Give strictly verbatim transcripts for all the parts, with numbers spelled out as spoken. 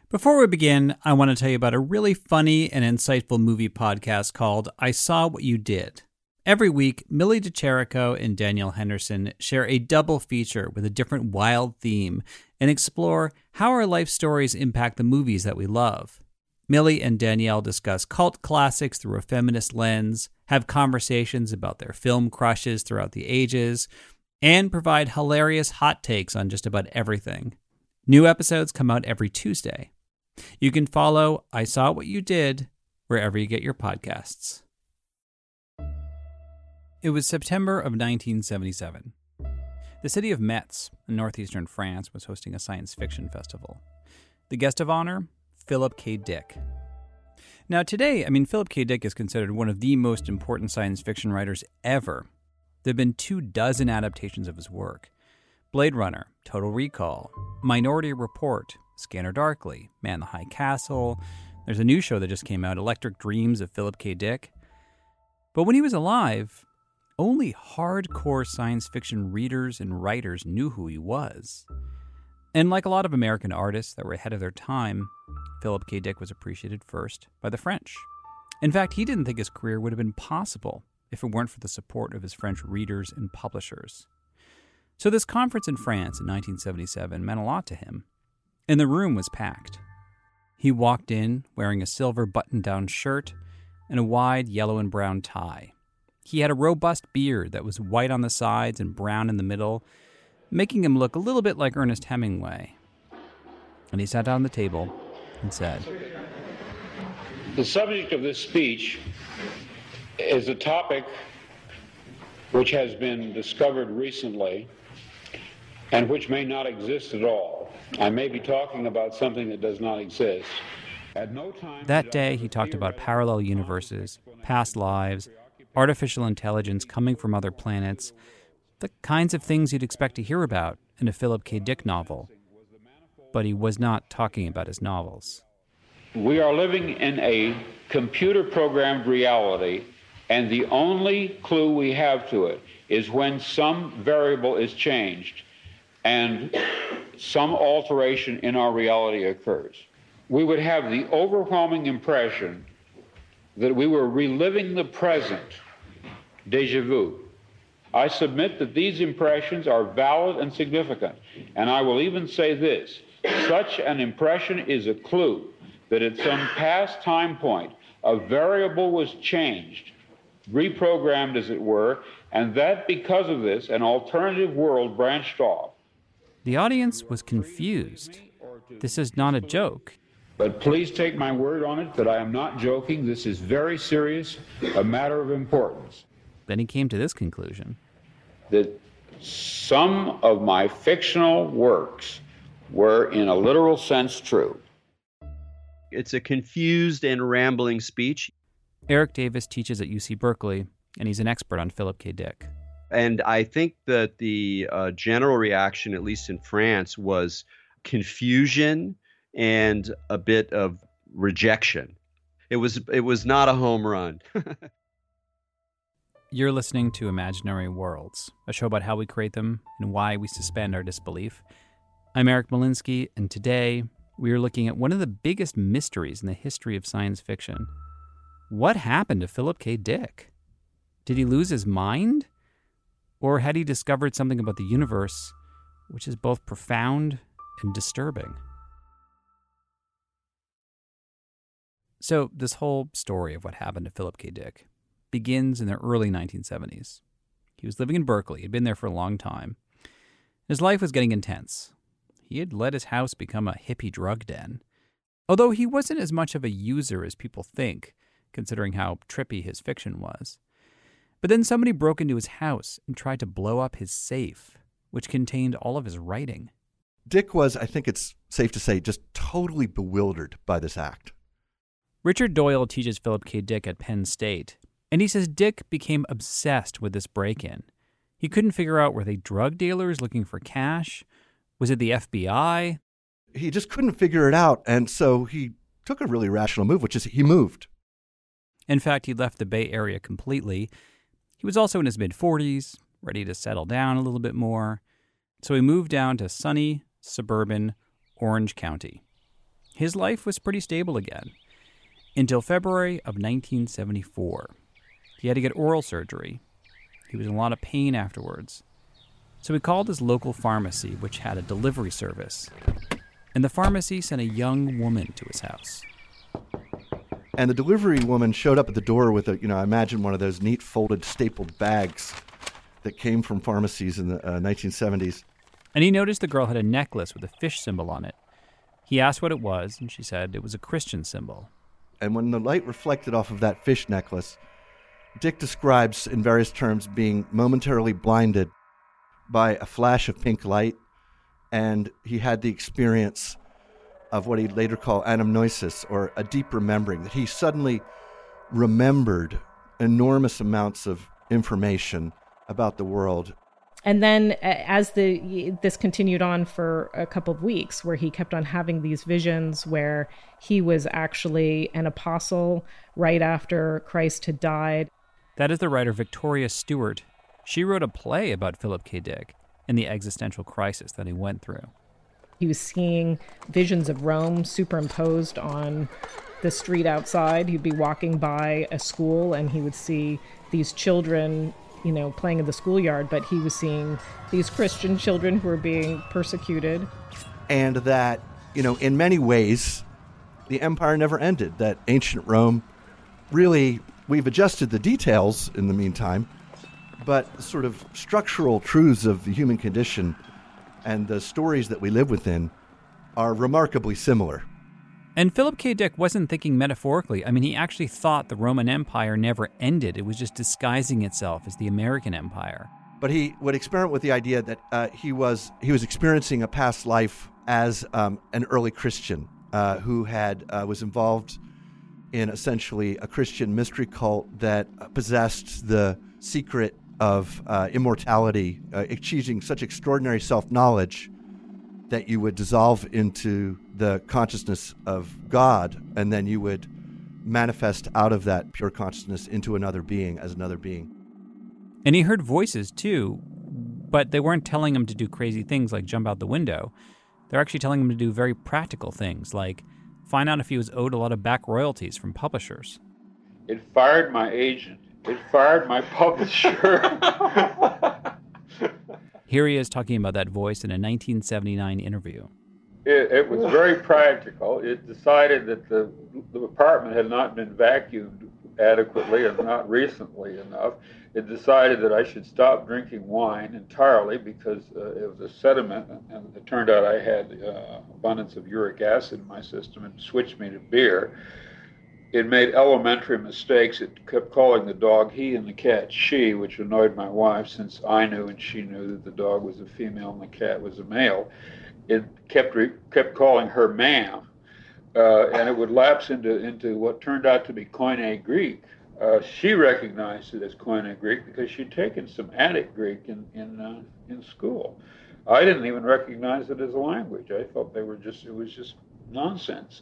Before we begin, I want to tell you about a really funny and insightful movie podcast called I Saw What You Did. Every week, Millie DeCherico and Danielle Henderson share a double feature with a different wild theme and explore how our life stories impact the movies that we love. Millie and Danielle discuss cult classics through a feminist lens, have conversations about their film crushes throughout the ages, and provide hilarious hot takes on just about everything. New episodes come out every Tuesday. You can follow I Saw What You Did wherever you get your podcasts. It was September of nineteen seventy-seven. The city of Metz in northeastern France was hosting a science fiction festival. The guest of honor, Philip K. Dick. Now today, I mean, Philip K. Dick is considered one of the most important science fiction writers ever. There have been two dozen adaptations of his work. Blade Runner, Total Recall, Minority Report, Scanner Darkly, Man in the High Castle. There's a new show that just came out, Electric Dreams of Philip K. Dick. But when he was alive, only hardcore science fiction readers and writers knew who he was. And like a lot of American artists that were ahead of their time, Philip K. Dick was appreciated first by the French. In fact, he didn't think his career would have been possible if it weren't for the support of his French readers and publishers. So this conference in France in nineteen seventy-seven meant a lot to him, and the room was packed. He walked in wearing a silver button-down shirt and a wide yellow and brown tie. He had a robust beard that was white on the sides and brown in the middle, making him look a little bit like Ernest Hemingway. And he sat down at the table and said, "The subject of this speech is a topic which has been discovered recently and which may not exist at all. I may be talking about something that does not exist. At no time..." That day, he talked about parallel universes, past lives, artificial intelligence coming from other planets, the kinds of things you'd expect to hear about in a Philip K. Dick novel. But he was not talking about his novels. We are living in a computer-programmed reality, and the only clue we have to it is when some variable is changed and some alteration in our reality occurs. We would have the overwhelming impression that we were reliving the present, déjà vu. I submit that these impressions are valid and significant, and I will even say this: such an impression is a clue that at some past time point, a variable was changed, reprogrammed as it were, and that because of this, an alternative world branched off. The audience was confused. This is not a joke. But please take my word on it that I am not joking. This is very serious, a matter of importance. Then he came to this conclusion: that some of my fictional works were, in a literal sense, true. It's a confused and rambling speech. Eric Davis teaches at U C Berkeley, and he's an expert on Philip K. Dick. And I think that the uh, general reaction, at least in France, was confusion and a bit of rejection. It was it was not a home run. You're listening to Imaginary Worlds, a show about how we create them and why we suspend our disbelief. I'm Eric Molinsky, and today we are looking at one of the biggest mysteries in the history of science fiction. What happened to Philip K. Dick? Did he lose his mind? Or had he discovered something about the universe which is both profound and disturbing? So this whole story of what happened to Philip K. Dick begins in the early nineteen seventies. He was living in Berkeley. He'd been there for a long time. His life was getting intense. He had let his house become a hippie drug den. Although he wasn't as much of a user as people think, considering how trippy his fiction was. But then somebody broke into his house and tried to blow up his safe, which contained all of his writing. Dick was, I think it's safe to say, just totally bewildered by this act. Richard Doyle teaches Philip K. Dick at Penn State, and he says Dick became obsessed with this break-in. He couldn't figure out, were they drug dealers looking for cash? Was it the F B I? He just couldn't figure it out, and so he took a really rational move, which is he moved. In fact, he left the Bay Area completely. He was also in his mid-forties, ready to settle down a little bit more. So he moved down to sunny, suburban Orange County. his life was pretty stable again, until February of nineteen seventy-four. He had to get oral surgery. He was in a lot of pain afterwards. So he called his local pharmacy, which had a delivery service. And the pharmacy sent a young woman to his house. And the delivery woman showed up at the door with a, you know, I imagine one of those neat folded stapled bags that came from pharmacies in the uh, nineteen seventies. And he noticed the girl had a necklace with a fish symbol on it. He asked what it was, and she said it was a Christian symbol. And when the light reflected off of that fish necklace, Dick describes in various terms being momentarily blinded by a flash of pink light, and he had the experience of what he'd later call anamnesis, or a deep remembering, that he suddenly remembered enormous amounts of information about the world. And then as the this continued on for a couple of weeks, where he kept on having these visions where he was actually an apostle right after Christ had died. That is the writer Victoria Stewart. She wrote a play about Philip K. Dick and the existential crisis that he went through. He was seeing visions of Rome superimposed on the street outside. He'd be walking by a school and he would see these children, you know, playing in the schoolyard, but he was seeing these Christian children who were being persecuted. And that, you know, in many ways, the empire never ended. That ancient Rome, really, we've adjusted the details in the meantime, but sort of structural truths of the human condition and the stories that we live within are remarkably similar. And Philip K. Dick wasn't thinking metaphorically. I mean, he actually thought the Roman Empire never ended. It was just disguising itself as the American Empire. But he would experiment with the idea that uh, he was he was experiencing a past life as um, an early Christian uh, who had uh, was involved in essentially a Christian mystery cult that possessed the secret of uh, immortality, uh, achieving such extraordinary self-knowledge that you would dissolve into the consciousness of God, and then you would manifest out of that pure consciousness into another being as another being. And he heard voices, too, but they weren't telling him to do crazy things like jump out the window. They're actually telling him to do very practical things, like find out if he was owed a lot of back royalties from publishers. It fired my agent. It fired my publisher. Here he is talking about that voice in a nineteen seventy-nine interview. It, it was very practical. It decided that the, the apartment had not been vacuumed adequately and not recently enough. It decided that I should stop drinking wine entirely because uh, it was a sediment, and it turned out I had uh, abundance of uric acid in my system, and switched me to beer. It made elementary mistakes. It kept calling the dog he and the cat she, which annoyed my wife since I knew and she knew that the dog was a female and the cat was a male. It kept re- kept calling her ma'am, uh, and it would lapse into, into what turned out to be Koine Greek. Uh, she recognized it as Koine Greek because she'd taken some Attic Greek in in, uh, in school. I didn't even recognize it as a language. I thought they were just it was just nonsense.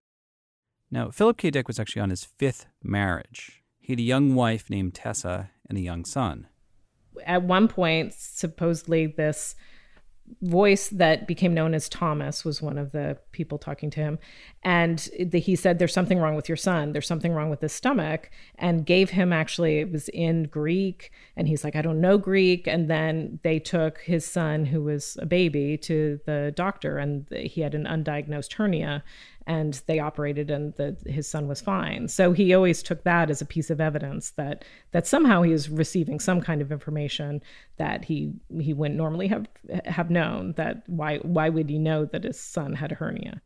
Now, Philip K. Dick was actually on his fifth marriage. He had a young wife named Tessa and a young son. At one point, supposedly this voice that became known as Thomas was one of the people talking to him. And the, he said, there's something wrong with your son. There's something wrong with his stomach. And gave him, actually, it was in Greek. And he's like, I don't know Greek. And then they took his son, who was a baby, to the doctor. And he had an undiagnosed hernia. And they operated, and the, his son was fine. So he always took that as a piece of evidence that that somehow he was receiving some kind of information that he he wouldn't normally have have known. That why why would he know that his son had a hernia?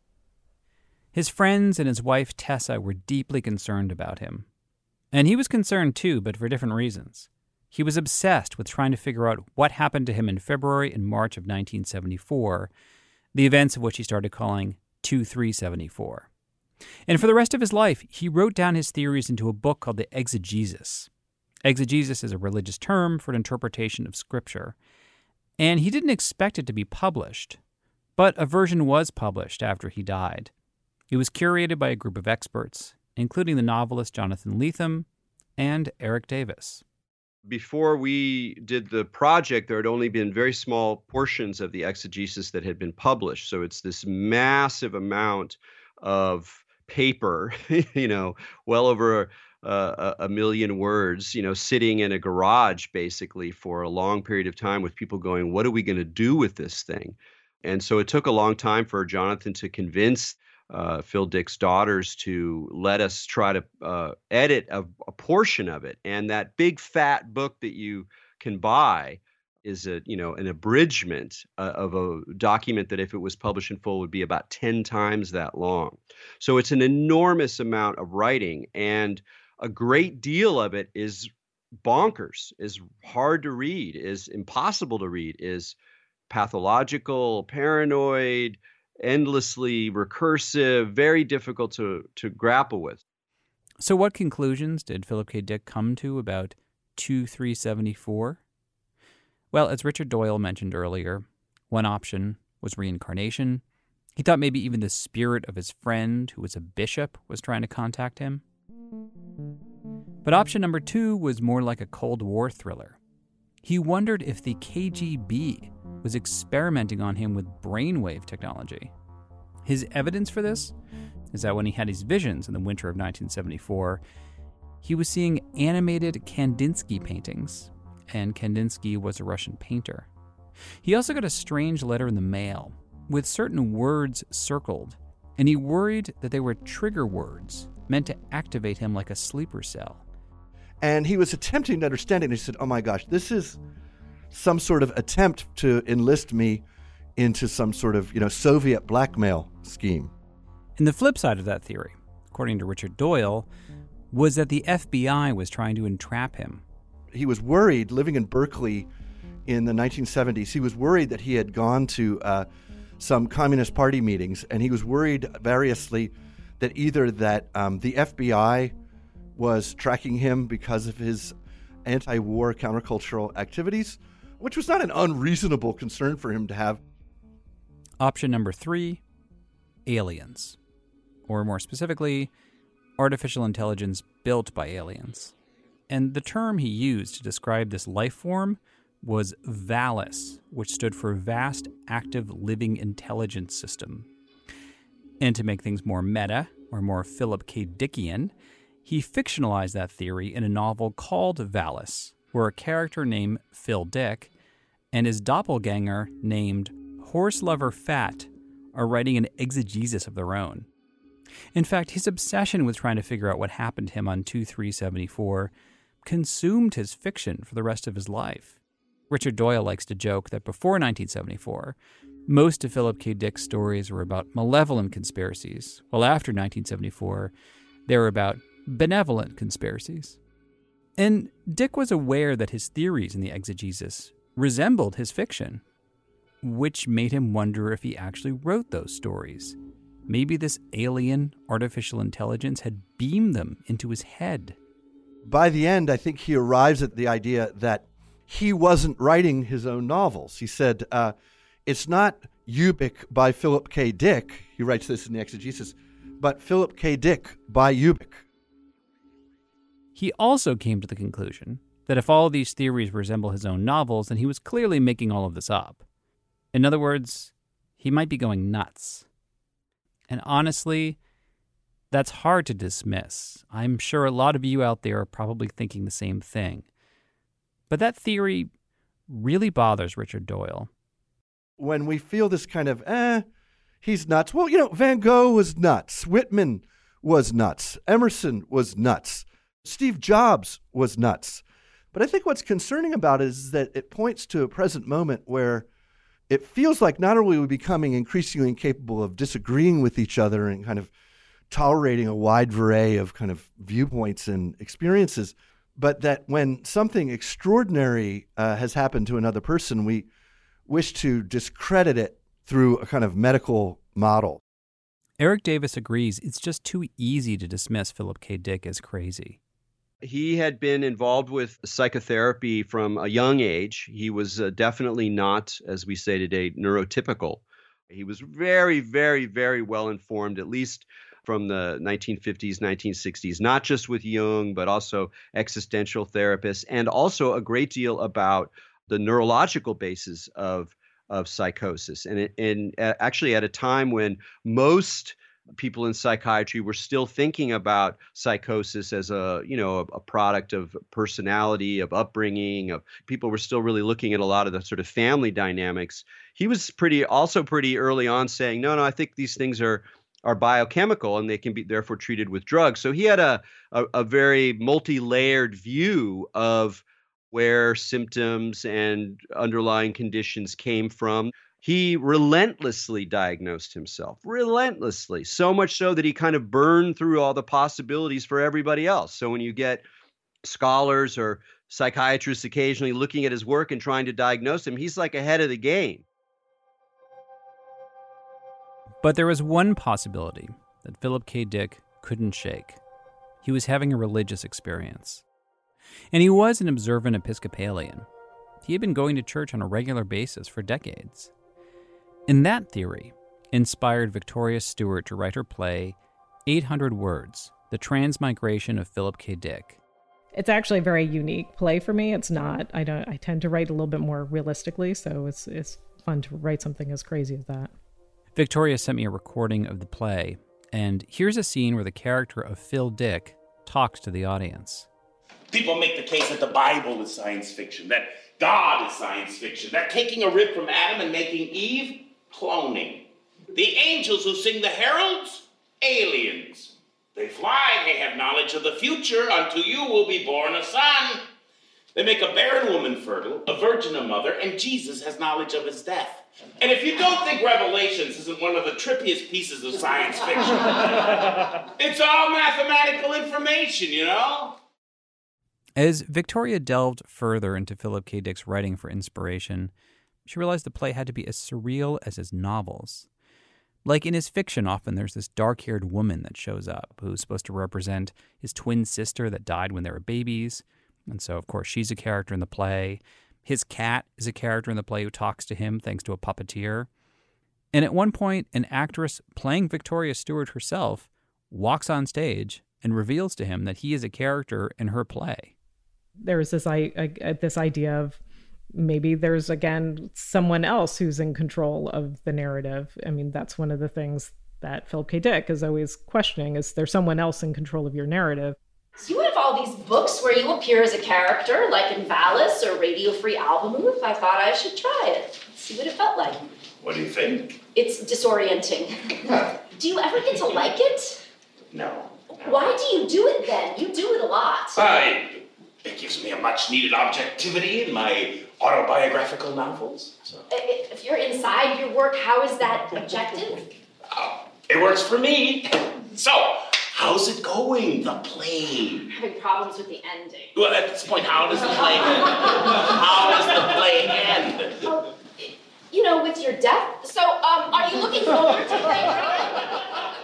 His friends and his wife Tessa were deeply concerned about him, and he was concerned too, but for different reasons. He was obsessed with trying to figure out what happened to him in February and March of nineteen seventy-four, the events of which he started calling two three seventy-four. And for the rest of his life, he wrote down his theories into a book called the Exegesis. Exegesis is a religious term for an interpretation of Scripture. And he didn't expect it to be published, but a version was published after he died. It was curated by a group of experts, including the novelist Jonathan Lethem and Eric Davis. Before we did the project, there had only been very small portions of the exegesis that had been published. So it's this massive amount of paper, you know, well over uh, a, a million words, you know, sitting in a garage basically for a long period of time with people going, what are we going to do with this thing? And so it took a long time for Jonathan to convince uh, Phil Dick's daughters to let us try to uh, edit a, a portion of it. And that big fat book that you can buy is a, you know, an abridgment uh, of a document that if it was published in full would be about ten times that long. So it's an enormous amount of writing, and a great deal of it is bonkers, is hard to read, is impossible to read, is pathological, paranoid, endlessly recursive, very difficult to, to grapple with. So what conclusions did Philip K. Dick come to about two three seventy-four? Well, as Richard Doyle mentioned earlier, one option was reincarnation. He thought maybe even the spirit of his friend, who was a bishop, was trying to contact him. But option number two was more like a Cold War thriller. He wondered if the K G B was experimenting on him with brainwave technology. His evidence for this is that when he had his visions in the winter of nineteen seventy-four, he was seeing animated Kandinsky paintings, and Kandinsky was a Russian painter. He also got a strange letter in the mail with certain words circled, and he worried that they were trigger words meant to activate him like a sleeper cell. And he was attempting to understand it, and he said, oh my gosh, this is some sort of attempt to enlist me into some sort of, you know, Soviet blackmail scheme. And the flip side of that theory, according to Richard Doyle, was that the F B I was trying to entrap him. He was worried, living in Berkeley in the nineteen seventies, he was worried that he had gone to uh, some Communist Party meetings, and he was worried variously that either that um, the F B I was tracking him because of his anti-war countercultural activities, which was not an unreasonable concern for him to have. Option number three, aliens. Or more specifically, artificial intelligence built by aliens. And the term he used to describe this life form was VALIS, which stood for Vast Active Living Intelligence System. And to make things more meta, or more Philip K. Dickian, he fictionalized that theory in a novel called Valis, where a character named Phil Dick and his doppelganger named Horse Lover Fat are writing an exegesis of their own. In fact, his obsession with trying to figure out what happened to him on two three seventy-four consumed his fiction for the rest of his life. Richard Doyle likes to joke that before nineteen seventy-four, most of Philip K. Dick's stories were about malevolent conspiracies, while after nineteen seventy-four, they were about benevolent conspiracies. And Dick was aware that his theories in the exegesis resembled his fiction, which made him wonder if he actually wrote those stories. Maybe this alien artificial intelligence had beamed them into his head. By the end, I think he arrives at the idea that he wasn't writing his own novels. He said, uh, it's not Ubik by Philip K. Dick, he writes this in the exegesis, but Philip K. Dick by Ubik. He also came to the conclusion that if all these theories resemble his own novels, then he was clearly making all of this up. In other words, he might be going nuts. And honestly, that's hard to dismiss. I'm sure a lot of you out there are probably thinking the same thing. But that theory really bothers Richard Doyle. When we feel this kind of, eh, he's nuts. Well, you know, Van Gogh was nuts. Whitman was nuts. Emerson was nuts. Steve Jobs was nuts. But I think what's concerning about it is that it points to a present moment where it feels like not only are we becoming increasingly incapable of disagreeing with each other and kind of tolerating a wide array of kind of viewpoints and experiences, but that when something extraordinary uh, has happened to another person, we wish to discredit it through a kind of medical model. Eric Davis agrees it's just too easy to dismiss Philip K. Dick as crazy. He had been involved with psychotherapy from a young age. He was uh, definitely not, as we say today, neurotypical. He was very, very, very well informed, at least from the nineteen fifties, nineteen sixties, not just with Jung, but also existential therapists, and also a great deal about the neurological basis of, of psychosis. And, it, and actually at a time when most people in psychiatry were still thinking about psychosis as a, you know, a, a product of personality, of upbringing, of people were still really looking at a lot of the sort of family dynamics. He was pretty, also pretty early on saying, no, no, I think these things are are biochemical and they can be therefore treated with drugs. So he had a a, a very multi-layered view of where symptoms and underlying conditions came from. He relentlessly diagnosed himself, relentlessly, so much so that he kind of burned through all the possibilities for everybody else. So when you get scholars or psychiatrists occasionally looking at his work and trying to diagnose him, he's like ahead of the game. But there was one possibility that Philip K. Dick couldn't shake. He was having a religious experience. And he was an observant Episcopalian. He had been going to church on a regular basis for decades. And that theory inspired Victoria Stewart to write her play, eight hundred Words, The Transmigration of Philip K. Dick. It's actually a very unique play for me. It's not, I don't, I tend to write a little bit more realistically, so it's it's fun to write something as crazy as that. Victoria sent me a recording of the play, and here's a scene where the character of Phil Dick talks to the audience. People make the case that the Bible is science fiction, that God is science fiction, that taking a rib from Adam and making Eve, cloning. The angels who sing the heralds, aliens. They fly, they have knowledge of the future. Unto you will be born a son. They make a barren woman fertile, a virgin a mother, and Jesus has knowledge of his death. And if you don't think Revelations isn't one of the trippiest pieces of science fiction, it's all mathematical information, you know? As Victoria delved further into Philip K. Dick's writing for inspiration, she realized the play had to be as surreal as his novels. Like in his fiction, often there's this dark-haired woman that shows up who's supposed to represent his twin sister that died when they were babies. And so, of course, she's a character in the play. His cat is a character in the play who talks to him thanks to a puppeteer. And at one point, an actress playing Victoria Stewart herself walks on stage and reveals to him that he is a character in her play. There was this, I, I, this idea of maybe there's, again, someone else who's in control of the narrative. I mean, that's one of the things that Philip K. Dick is always questioning. Is there someone else in control of your narrative? So you have all these books where you appear as a character, like in Valis or Radio Free Albemuth. I thought I should try it, see what it felt like. What do you think? It's disorienting. Do you ever get to like it? No. Why do you do it then? You do it a lot. I, it gives me a much-needed objectivity in my autobiographical novels. So. If you're inside your work, how is that objective? Uh, it works for me. So, how's it going, the play? I'm having problems with the ending. Well, at this point, how does the play end? How does the play end? Oh, you know, with your death. So, um, are you looking forward to playing?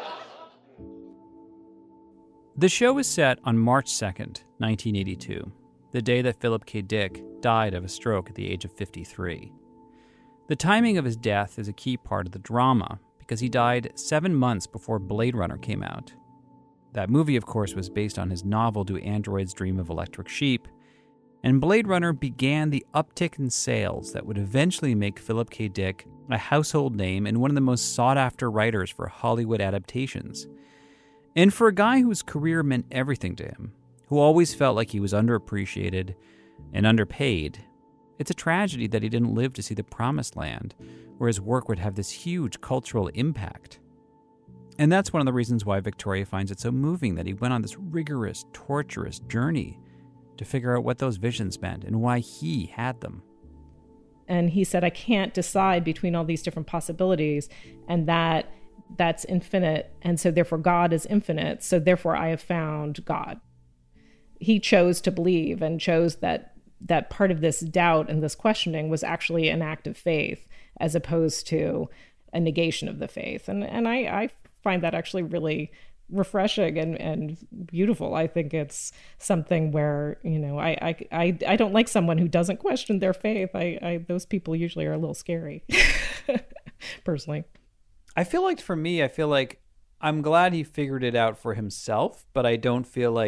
The show is set on March second, nineteen eighty-two, the day that Philip K. Dick died of a stroke at the age of fifty-three. The timing of his death is a key part of the drama because he died seven months before Blade Runner came out. That movie, of course, was based on his novel Do Androids Dream of Electric Sheep, and Blade Runner began the uptick in sales that would eventually make Philip K. Dick a household name and one of the most sought-after writers for Hollywood adaptations. And for a guy whose career meant everything to him, who always felt like he was underappreciated and underpaid, it's a tragedy that he didn't live to see the promised land, where his work would have this huge cultural impact. And that's one of the reasons why Victoria finds it so moving that he went on this rigorous, torturous journey to figure out what those visions meant and why he had them. And he said, I can't decide between all these different possibilities, and that that's infinite. And so therefore God is infinite. So therefore I have found God. He chose to believe and chose that that part of this doubt and this questioning was actually an act of faith as opposed to a negation of the faith. And and I, I find that actually really refreshing and, and beautiful. I think it's something where, you know, I, I, I, I don't like someone who doesn't question their faith. I, I those people usually are a little scary, personally. I feel like for me, I feel like I'm glad he figured it out for himself, but I don't feel like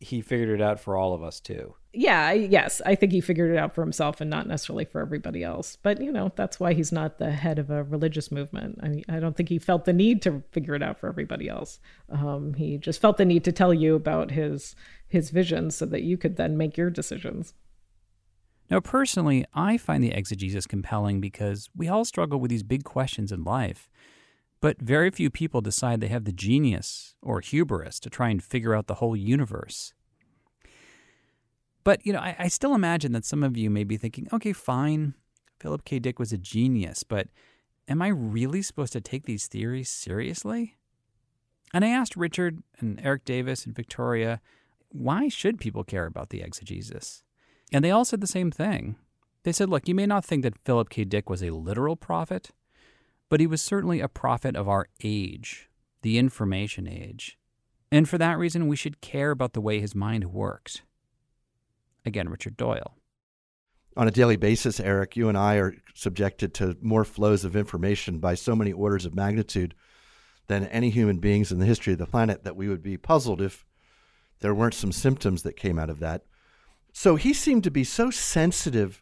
he figured it out for all of us, too. Yeah, I- yes, I think he figured it out for himself and not necessarily for everybody else. But, you know, that's why he's not the head of a religious movement. I mean, I don't think he felt the need to figure it out for everybody else. Um, he just felt the need to tell you about his his visions so that you could then make your decisions. Now, personally, I find the exegesis compelling because we all struggle with these big questions in life. But very few people decide they have the genius or hubris to try and figure out the whole universe. But, you know, I, I still imagine that some of you may be thinking, okay, fine, Philip K. Dick was a genius, but am I really supposed to take these theories seriously? And I asked Richard and Eric Davis and Victoria, why should people care about the exegesis? And they all said the same thing. They said, look, you may not think that Philip K. Dick was a literal prophet, but he was certainly a prophet of our age, the information age. And for that reason, we should care about the way his mind worked. Again, Richard Doyle. On a daily basis, Eric, you and I are subjected to more flows of information by so many orders of magnitude than any human beings in the history of the planet that we would be puzzled if there weren't some symptoms that came out of that. So he seemed to be so sensitive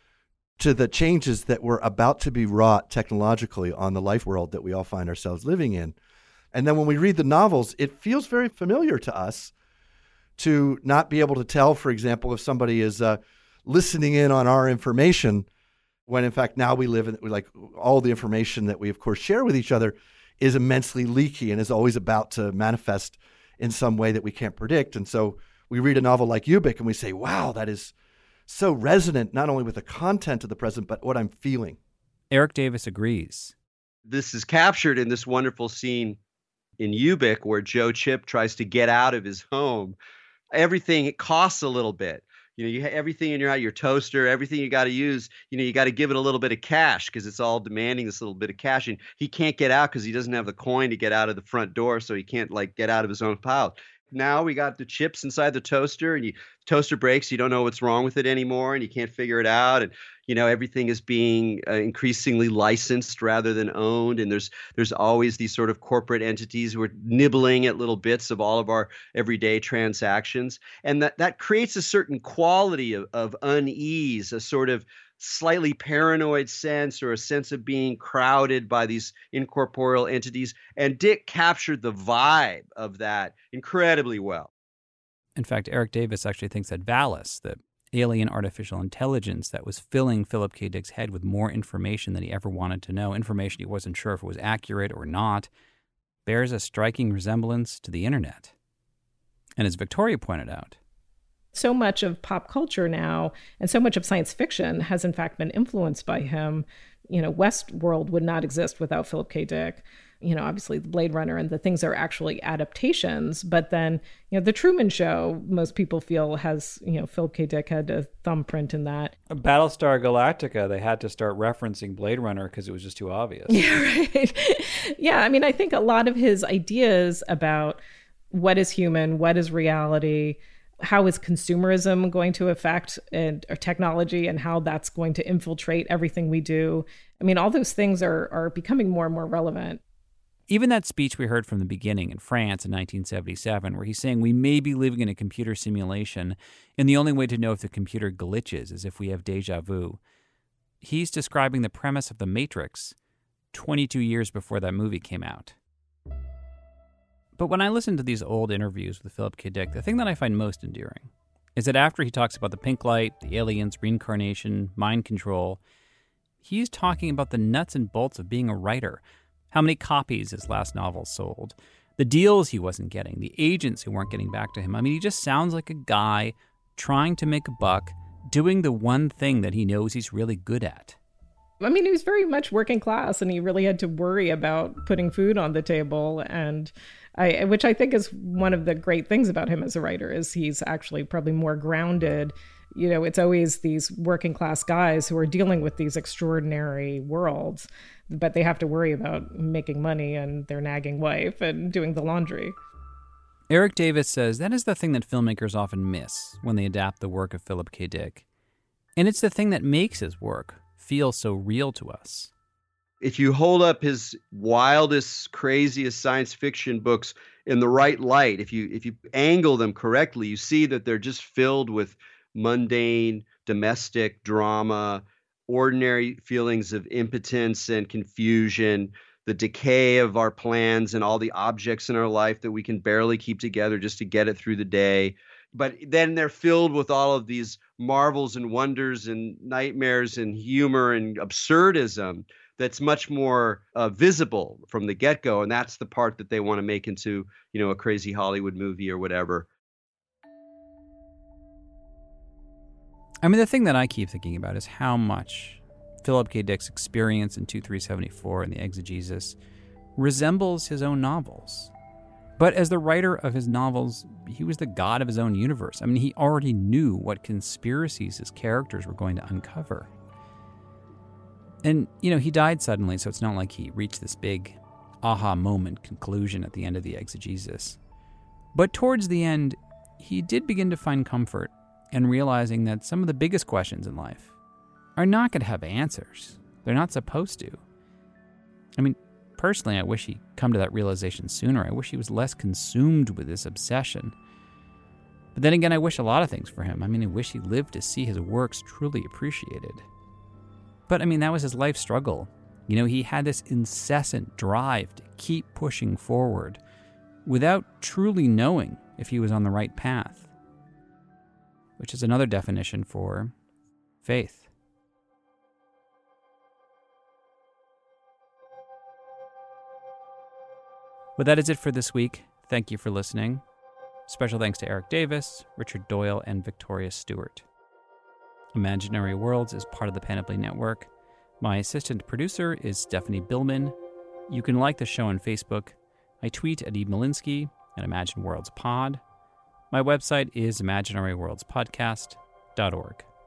to the changes that were about to be wrought technologically on the life world that we all find ourselves living in. And then when we read the novels, it feels very familiar to us to not be able to tell, for example, if somebody is uh, listening in on our information, when in fact now we live in, like, all the information that we of course share with each other is immensely leaky and is always about to manifest in some way that we can't predict. And so we read a novel like Ubik and we say, wow, that is so resonant, not only with the content of the present, but what I'm feeling. Eric Davis agrees. This is captured in this wonderful scene in Ubik where Joe Chip tries to get out of his home. Everything, it costs a little bit. You know, you have everything in your house, your toaster, everything you got to use, you know, you got to give it a little bit of cash because it's all demanding this little bit of cash. And he can't get out because he doesn't have the coin to get out of the front door. So he can't like get out of his own pile. Now we got the chips inside the toaster and you toaster breaks. You don't know what's wrong with it anymore and you can't figure it out. And, you know, everything is being uh, increasingly licensed rather than owned. And there's there's always these sort of corporate entities who are nibbling at little bits of all of our everyday transactions. And that, that creates a certain quality of, of unease, a sort of slightly paranoid sense or a sense of being crowded by these incorporeal entities. And Dick captured the vibe of that incredibly well. In fact, Eric Davis actually thinks that Valis, the alien artificial intelligence that was filling Philip K. Dick's head with more information than he ever wanted to know, information he wasn't sure if it was accurate or not, bears a striking resemblance to the internet. And as Victoria pointed out, so much of pop culture now and so much of science fiction has in fact been influenced by him. You know, Westworld would not exist without Philip K. Dick. You know, obviously the Blade Runner and the things are actually adaptations, but then, you know, the Truman Show, most people feel has, you know, Philip K. Dick had a thumbprint in that. Battlestar Galactica, they had to start referencing Blade Runner because it was just too obvious. Yeah, right. Yeah, I mean, I think a lot of his ideas about what is human, what is reality, how is consumerism going to affect and, or technology and how that's going to infiltrate everything we do. I mean, all those things are are becoming more and more relevant. Even that speech we heard from the beginning in France in nineteen seventy-seven, where he's saying we may be living in a computer simulation, and the only way to know if the computer glitches is if we have deja vu. He's describing the premise of The Matrix twenty-two years before that movie came out. But when I listen to these old interviews with Philip K. Dick, the thing that I find most endearing is that after he talks about the pink light, the aliens, reincarnation, mind control, he's talking about the nuts and bolts of being a writer, how many copies his last novel sold, the deals he wasn't getting, the agents who weren't getting back to him. I mean, he just sounds like a guy trying to make a buck, doing the one thing that he knows he's really good at. I mean, he was very much working class and he really had to worry about putting food on the table. And I, which I think is one of the great things about him as a writer is he's actually probably more grounded. You know, it's always these working class guys who are dealing with these extraordinary worlds, but they have to worry about making money and their nagging wife and doing the laundry. Eric Davis says that is the thing that filmmakers often miss when they adapt the work of Philip K. Dick. And it's the thing that makes his work feel so real to us. If you hold up his wildest, craziest science fiction books in the right light, if you if you angle them correctly, you see that they're just filled with mundane, domestic drama, ordinary feelings of impotence and confusion, the decay of our plans and all the objects in our life that we can barely keep together just to get it through the day. But then they're filled with all of these marvels and wonders and nightmares and humor and absurdism that's much more uh, visible from the get-go. And that's the part that they want to make into, you know, a crazy Hollywood movie or whatever. I mean, the thing that I keep thinking about is how much Philip K. Dick's experience in twenty-three seventy-four and the Exegesis resembles his own novels. But as the writer of his novels, he was the god of his own universe. I mean, he already knew what conspiracies his characters were going to uncover. And, you know, he died suddenly, so it's not like he reached this big aha moment conclusion at the end of the Exegesis. But towards the end, he did begin to find comfort in realizing that some of the biggest questions in life are not going to have answers. They're not supposed to. I mean, personally, I wish he'd come to that realization sooner. I wish he was less consumed with this obsession. But then again, I wish a lot of things for him. I mean, I wish he lived to see his works truly appreciated. But, I mean, that was his life struggle. You know, he had this incessant drive to keep pushing forward without truly knowing if he was on the right path, which is another definition for faith. Well, that is it for this week. Thank you for listening. Special thanks to Eric Davis, Richard Doyle, and Victoria Stewart. Imaginary Worlds is part of the Panoply Network. My assistant producer is Stephanie Billman. You can like the show on Facebook. I tweet at Eve Malinsky at Imagine Worlds Pod. My website is imaginary worlds podcast dot org.